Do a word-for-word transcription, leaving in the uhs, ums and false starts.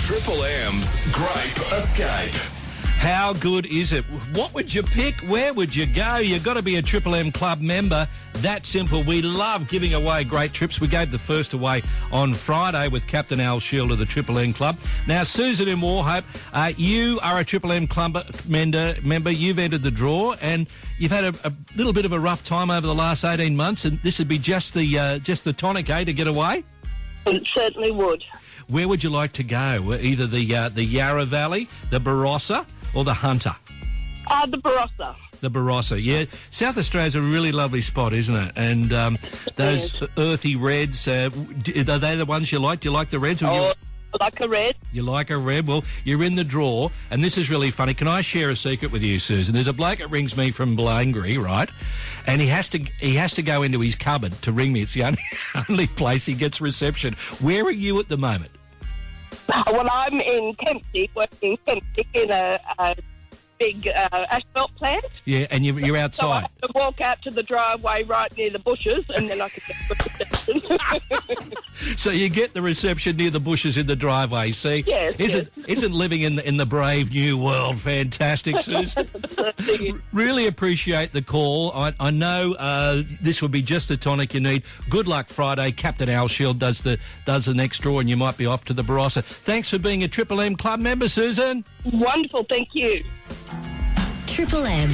Triple M's Grape Escape. How good is it? What would you pick? Where would you go? You've got to be a Triple M Club member. That simple. We love giving away great trips. We gave the first away on Friday with Captain Al Shield of the Triple M Club. Now, Susan in Wauchope, uh, you are a Triple M Club member. member. You've entered the draw and you've had a, a little bit of a rough time over the last eighteen months, and this would be just the uh, just the tonic, eh, to get away? It certainly would. Where would you like to go? Either the uh, the Yarra Valley, the Barossa, or the Hunter? Uh, the Barossa. The Barossa, yeah. South Australia's a really lovely spot, isn't it? And um, those Yes. earthy reds, uh, d- are they the ones you like? Do you like the reds? Or Oh, you, like a red. you like a red? Well, you're in the draw, and this is really funny. Can I share a secret with you, Susan? There's a bloke that rings me from Blangry, right? And he has to he has to go into his cupboard to ring me. It's the only, only place he gets reception. Where are you at the moment? Well, I'm in Kempsey, working in Kempsey in a, a big uh, asphalt plant. Yeah, and you're, you're So I outside. have to walk out to the driveway right near the bushes, and then I can get the reception. So you get the reception near the bushes in the driveway. See, Yes, isn't isn't living in the, in the brave new world fantastic, Susan? Certainly. Really appreciate the call. I, I know uh, this will be just the tonic you need. Good luck Friday. Captain Al Shield does the does the next draw, and you might be off to the Barossa. Thanks for being a Triple M Club member, Susan. Wonderful, thank you. Triple M.